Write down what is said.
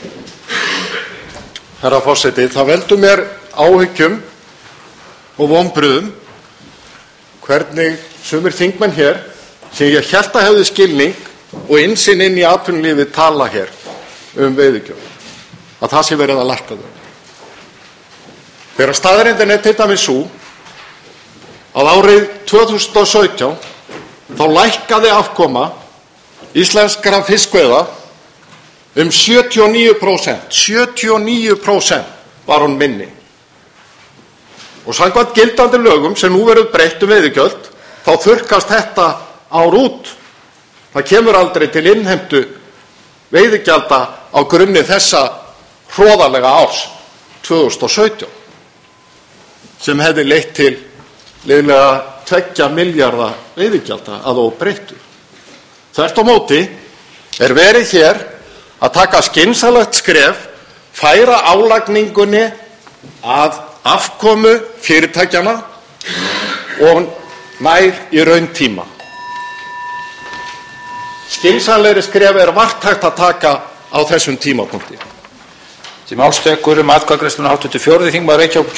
Herra forseti, það veldur mér áhyggjum og vonbrigðum hvernig sumir þingmenn hér sem ég hélt að hefðu skilning og innsýn inn í atvinnulífið tala hér veiðigjöld, að það sé verið að lækka þau. Þegar staðreyndin til dæmis sú að árið 2017 þá lækkaði afkoma íslenskra fiskveiða 79%. 79% var hún minni. Og samkvæmt gildandi lögum sem nú verður breytt veiðigjöld, þá þurrkast þetta ár út. Það kemur aldrei til innheimtu veiðigjalda á grunni þessa hroðalega árs 2017 sem hefði leitt til liðlega 2 milljarða veiðigjalda að óbreyttu. Þvert á móti verið hér að taka skynsamlegt skref, færa álagningunni að afkomu fyrirtækjanna og nær í rauntíma. Skynsamlegri skref vart hægt að taka á þessum tímapunkti. Til máls tekur atkvæðagreiðsluna hv. 4. þingmaður Reykjavíkurkjördæmis